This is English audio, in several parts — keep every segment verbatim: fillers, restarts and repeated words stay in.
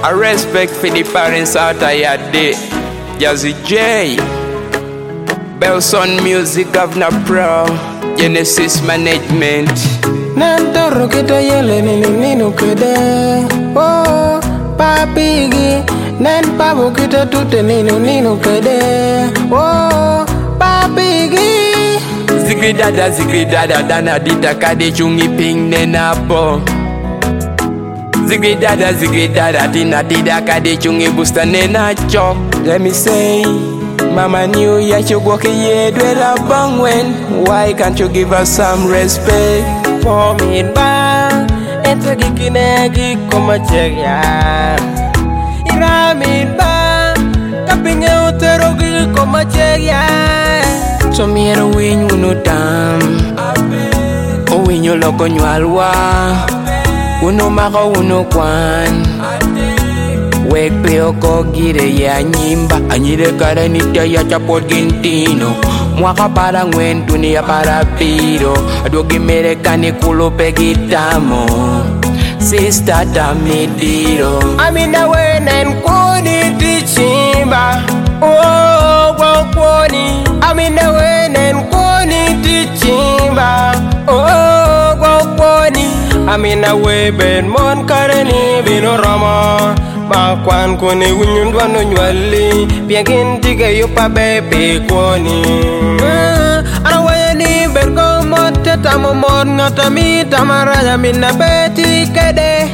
I respect for the parents out of your day. Jazzy J, Belson Music Governor Pro, Genesis Management. Nantoro kita yele nini ninu kede. Oh, papigi. Nan pabu kita tute ninu ninu kede. Oh, papigi. Zigri dada, zigri dada, dana dita kade chungi ping nenapo. Zigri dada, zigri dada, dina dida kade chungi busta nena chok. Let me say, Mama knew ya chugwa kiye dwela bangwen. Why can't you give us some respect? For me ba, enta gikine gikoma cheria. Ira me ba, kapinge utero gikoma cheria. So me era win uno tam, o win yo loko nyalwa, uno mako uno kwan. Wek peo ko gire ya nyimba, anyire kare nitya ya chapot gintino. Mwaka para ngwen dunia para piro, adogi merekani kulo pegitamo. Sister tamidiro, Amina wenen kuni tichimba. Oh, gwakoni. Amina wenen kuni tichimba. Oh, gwakoni. Amina weben mon kareni bino rama. Bakwan kuni unyundwa no nywali. Piagin tiga yupa bebe kwani. Ana wayeni bergo mote tamo mon ngatami tamaraya mina beti kede.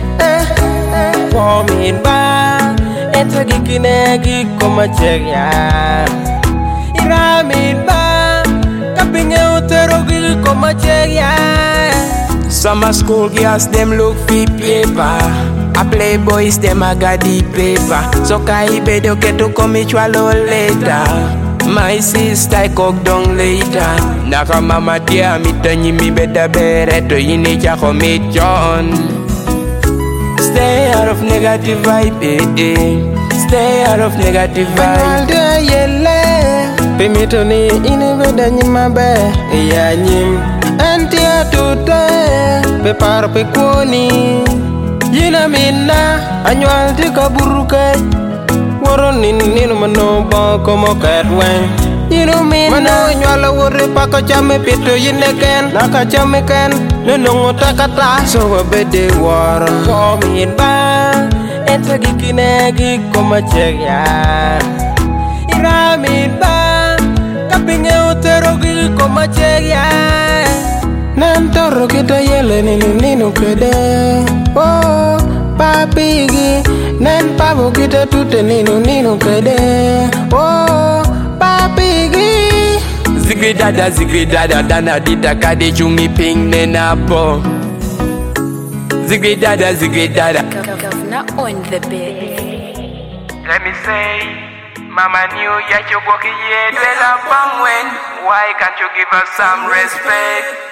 Womin ba, enta gikine gikoma cheria. Iramin ba, kapinge utero gikoma cheria. Summer school girls them look fi paper, a playboys them a got the paper. So kai bedo get to come each wallow later. My sister cook down later. Naka mama tia mi tanyi mi beda bere to yini cha commit John. Stay out of negative vibe, eh, eh. Stay out of negative vibe. Alde yele, pimito ni ini beda nyima be, iya nyim. Antia tute, pe par pe kwoni. Yina minna, anywal di kaburuke. Woro nini ninu mano bako mo katwen. Yinu minna, mano nywala wore paka chame pito yineken. Naka chame ken, nunungu takata. So wabede wara. Komin ba, enta gikine gikoma cheria. Iramin ba, kapinge utero gikoma cheria. Nantoro kita yele ninu ninu kede. Oh, papigi. Nan pabu kita tute ninu ninu kede. Oh, papigi. Zigri dada, zigri dada, dana dita kade chungi ping nenapo. Zigri dada, zigri dada. Governor on the bed. Let me say, Mama knew ya chugwa kiye dwela bangwen. Why can't you give us some respect?